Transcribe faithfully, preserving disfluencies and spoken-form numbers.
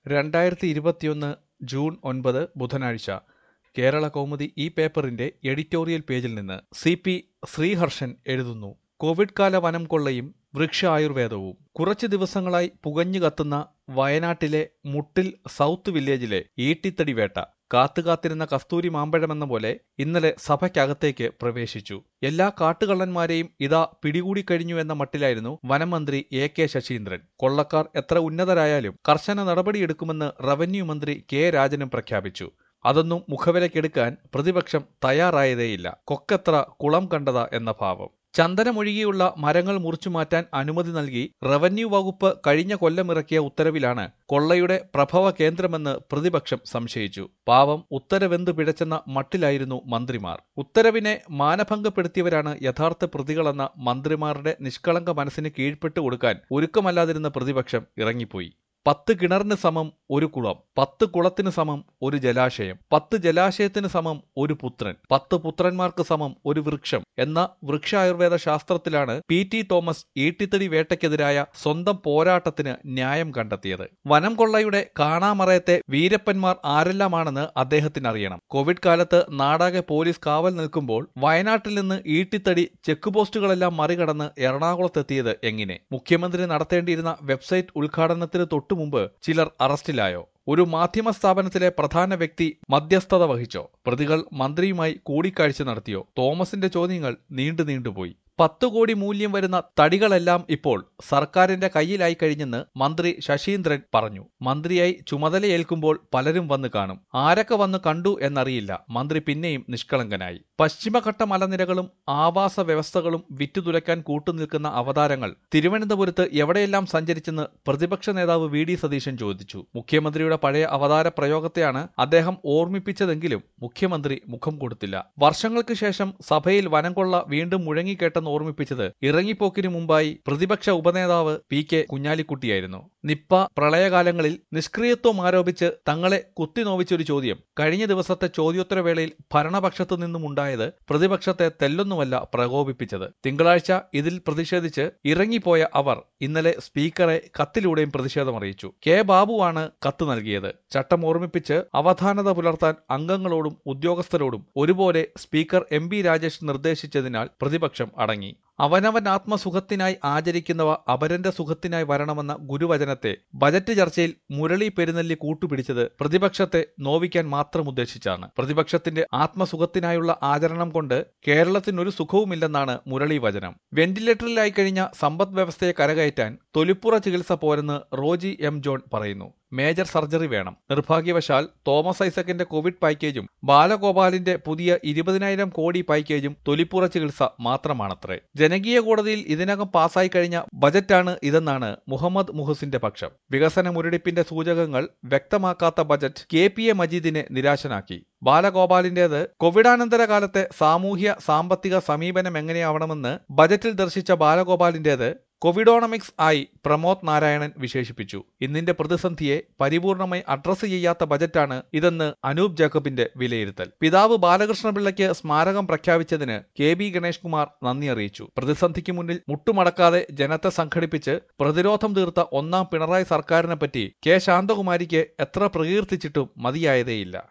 രണ്ടായിരത്തി ഇരുപത്തിയൊന്ന് ജൂൺ ഒൻപത് ബുധനാഴ്ച കേരള കൗമുദി ഈ പേപ്പറിന്റെ എഡിറ്റോറിയൽ പേജിൽ നിന്ന് സി പി ശ്രീഹർഷൻ എഴുതുന്നു. കോവിഡ് കാല വനം കൊള്ളയും വൃക്ഷ ആയുർവേദവും. കുറച്ചു ദിവസങ്ങളായി പുകഞ്ഞു കത്തുന്ന വയനാട്ടിലെ മുട്ടിൽ സൗത്ത് വില്ലേജിലെ ഈട്ടിത്തടി വേട്ട കാത്തുകാത്തിരുന്ന കസ്തൂരി മാമ്പഴമെന്ന പോലെ ഇന്നലെ സഭയ്ക്കകത്തേക്ക് പ്രവേശിച്ചു. എല്ലാ കാട്ടുകള്ളന്മാരെയും ഇതാ പിടികൂടിക്കഴിഞ്ഞു എന്ന മട്ടിലായിരുന്നു വനമന്ത്രി എ കെ ശശീന്ദ്രൻ. കൊള്ളക്കാർ എത്ര ഉന്നതരായാലും കർശന നടപടിയെടുക്കുമെന്ന് റവന്യൂ മന്ത്രി കെ രാജനും പ്രഖ്യാപിച്ചു. അതൊന്നും മുഖവിലക്കെടുക്കാൻ പ്രതിപക്ഷം തയ്യാറായതേയില്ല. കൊക്കെത്ര കുളം കണ്ടതാ എന്ന ഭാവം. ചന്ദനമൊഴികെയുള്ള മരങ്ങൾ മുറിച്ചുമാറ്റാൻ അനുമതി നൽകി റവന്യൂ വകുപ്പ് കഴിഞ്ഞ കൊല്ലമിറക്കിയ ഉത്തരവിലാണ് കൊള്ളയുടെ പ്രഭവ കേന്ദ്രമെന്ന് പ്രതിപക്ഷം സംശയിച്ചു. പാവം ഉത്തരവെന്തു പിഴച്ചെന്ന മട്ടിലായിരുന്നു മന്ത്രിമാർ. ഉത്തരവിനെ മാനഭംഗപ്പെടുത്തിയവരാണ് യഥാർത്ഥ പ്രതികളെന്ന മന്ത്രിമാരുടെ നിഷ്കളങ്ക മനസ്സിന് കീഴ്പ്പെട്ടു കൊടുക്കാൻ ഒരുക്കമല്ലാതിരുന്ന പ്രതിപക്ഷം ഇറങ്ങിപ്പോയി. പത്ത് കിണറിന് സമം ഒരു കുളം, പത്ത് കുളത്തിന് സമം ഒരു ജലാശയം, പത്ത് ജലാശയത്തിന് സമം ഒരു പുത്രൻ, പത്ത് പുത്രന്മാർക്ക് സമം ഒരു വൃക്ഷം എന്ന വൃക്ഷായുർവേദ ശാസ്ത്രത്തിലാണ് പി ടി തോമസ് ഈട്ടിത്തടി വേട്ടയ്ക്കെതിരായ സ്വന്തം പോരാട്ടത്തിന് ന്യായം കണ്ടെത്തിയത്. വനം കൊള്ളയുടെ കാണാമറയത്തെ വീരപ്പന്മാർ ആരെല്ലാമാണെന്ന് അദ്ദേഹത്തിന് അറിയണം. കോവിഡ് കാലത്ത് നാടാകെ പോലീസ് കാവൽ നിൽക്കുമ്പോൾ വയനാട്ടിൽ നിന്ന് ഈട്ടിത്തടി ചെക്ക് പോസ്റ്റുകളെല്ലാം മറികടന്ന് എറണാകുളത്തെത്തിയത് എങ്ങനെ? മുഖ്യമന്ത്രി നടത്തേണ്ടിയിരുന്ന വെബ്സൈറ്റ് ഉദ്ഘാടനത്തിന് തൊട്ടു മുമ്പ് ചിലർ അറസ്റ്റിലായോ? ഒരു മാധ്യമ സ്ഥാപനത്തിലെ പ്രധാന വ്യക്തി മധ്യസ്ഥത വഹിച്ചോ? പ്രതികൾ മന്ത്രിയുമായി കൂടിക്കാഴ്ച നടത്തിയോ? തോമസിന്റെ ചോദ്യങ്ങൾ നീണ്ടു നീണ്ടുപോയി. പത്തു കോടി മൂല്യം വരുന്ന തടികളെല്ലാം ഇപ്പോൾ സർക്കാരിന്റെ കയ്യിലായി കഴിഞ്ഞെന്ന് മന്ത്രി ശശീന്ദ്രൻ പറഞ്ഞു. മന്ത്രിയായി ചുമതലയേൽക്കുമ്പോൾ പലരും വന്ന് കാണും. ആരൊക്കെ വന്ന് കണ്ടു എന്നറിയില്ല. മന്ത്രി പിന്നെയും നിഷ്കളങ്കനായി. പശ്ചിമഘട്ട മലനിരകളും ആവാസ വ്യവസ്ഥകളും വിറ്റുതുലയ്ക്കാൻ കൂട്ടുനിൽക്കുന്ന അവതാരങ്ങൾ തിരുവനന്തപുരത്ത് എവിടെയെല്ലാം സഞ്ചരിച്ചെന്ന് പ്രതിപക്ഷ നേതാവ് വി ഡി സതീശൻ ചോദിച്ചു. മുഖ്യമന്ത്രിയുടെ പഴയ അവതാര പ്രയോഗത്തെയാണ് അദ്ദേഹം ഓർമ്മിപ്പിച്ചതെങ്കിലും മുഖ്യമന്ത്രി മുഖം കൊടുത്തില്ല. വർഷങ്ങൾക്ക് ശേഷം സഭയിൽ വനംകൊള്ള വീണ്ടും മുഴങ്ങിക്കേട്ടെന്ന് ഓർമ്മിപ്പിച്ചത് ഇറങ്ങിപ്പോക്കിനു മുമ്പായി പ്രതിപക്ഷ ഉപനേതാവ് പി കെ കുഞ്ഞാലിക്കുട്ടിയായിരുന്നു. നിപ്പ പ്രളയകാലങ്ങളിൽ നിഷ്ക്രിയത്വം ആരോപിച്ച് തങ്ങളെ കുത്തിനോവിച്ചൊരു ചോദ്യം കഴിഞ്ഞ ദിവസത്തെ ചോദ്യോത്തരവേളയിൽ ഭരണപക്ഷത്തു നിന്നുമുണ്ടായത് പ്രതിപക്ഷത്തെ തെല്ലൊന്നുമല്ല പ്രകോപിപ്പിച്ചത്. തിങ്കളാഴ്ച ഇതിൽ പ്രതിഷേധിച്ച് ഇറങ്ങിപ്പോയ അവർ ഇന്നലെ സ്പീക്കറെ കത്തിലൂടെയും പ്രതിഷേധമറിയിച്ചു. കെ ബാബുവാണ് കത്ത് നൽകിയത്. ചട്ടം ഓർമ്മിപ്പിച്ച് അവധാനത പുലർത്താൻ അംഗങ്ങളോടും ഉദ്യോഗസ്ഥരോടും ഒരുപോലെ സ്പീക്കർ എം ബി രാജേഷ് നിർദ്ദേശിച്ചതിനാൽ പ്രതിപക്ഷം അടങ്ങി. അവനവൻ ആത്മസുഖത്തിനായി ആചരിക്കുന്നവ അപരന്റെ സുഖത്തിനായി വരണമെന്ന ഗുരുവചനത്തെ ബജറ്റ് ചർച്ചയിൽ മുരളി പെരുന്നെല്ലി കൂട്ടുപിടിച്ചത് പ്രതിപക്ഷത്തെ നോവിക്കാൻ മാത്രം ഉദ്ദേശിച്ചാണ്. പ്രതിപക്ഷത്തിന്റെ ആത്മസുഖത്തിനായുള്ള ആചരണം കൊണ്ട് കേരളത്തിനൊരു സുഖവുമില്ലെന്നാണ് മുരളി വചനം. വെന്റിലേറ്ററിലായി കഴിഞ്ഞ സമ്പദ് വ്യവസ്ഥയെ കരകയറ്റാൻ തൊലിപ്പുറ ചികിത്സ പോരെന്ന് റോജി എം ജോൺ പറയുന്നു. മേജർ സർജറി വേണം. നിർഭാഗ്യവശാൽ തോമസ് ഐസക്കിന്റെ കോവിഡ് പാക്കേജും ബാലഗോപാലിന്റെ പുതിയ ഇരുപതിനായിരം കോടി പാക്കേജും തൊലിപ്പുറ ചികിത്സ മാത്രമാണത്രേ. ജനകീയ കോടതിയിൽ ഇതിനകം പാസായി കഴിഞ്ഞ ബജറ്റാണ് ഇതെന്നാണ് മുഹമ്മദ് മുഹസിന്റെ പക്ഷം. വികസന മുരടിപ്പിന്റെ സൂചകങ്ങൾ വ്യക്തമാക്കാത്ത ബജറ്റ് കെ പി എ മജീദിനെ നിരാശനാക്കി. ബാലഗോപാലിന്റേത് കോവിഡാനന്തര കാലത്തെ സാമൂഹ്യ സാമ്പത്തിക സമീപനം എങ്ങനെയാവണമെന്ന് ബജറ്റിൽ ദർശിച്ച ബാലഗോപാലിന്റേത് കോവിഡോണമിക്സ് ആയി പ്രമോദ് നാരായണൻ വിശേഷിപ്പിച്ചു. ഇന്നിന്റെ പ്രതിസന്ധിയെ പരിപൂർണമായി അഡ്രസ് ചെയ്യാത്ത ബജറ്റാണ് ഇതെന്ന് അനൂപ് ജേക്കബിന്റെ വിലയിരുത്തൽ. പിതാവ് ബാലകൃഷ്ണപിള്ളയ്ക്ക് സ്മാരകം പ്രഖ്യാപിച്ചതിന് കെ ബി ഗണേഷ് കുമാർ നന്ദി അറിയിച്ചു. പ്രതിസന്ധിക്ക് മുന്നിൽ മുട്ടുമടക്കാതെ ജനത്തെ സംഘടിപ്പിച്ച് പ്രതിരോധം തീർത്ത ഒന്നാം പിണറായി സർക്കാരിനെപ്പറ്റി കെ ശാന്തകുമാരിക്ക് എത്ര പ്രകീർത്തിച്ചിട്ടും മതിയായതേയില്ല.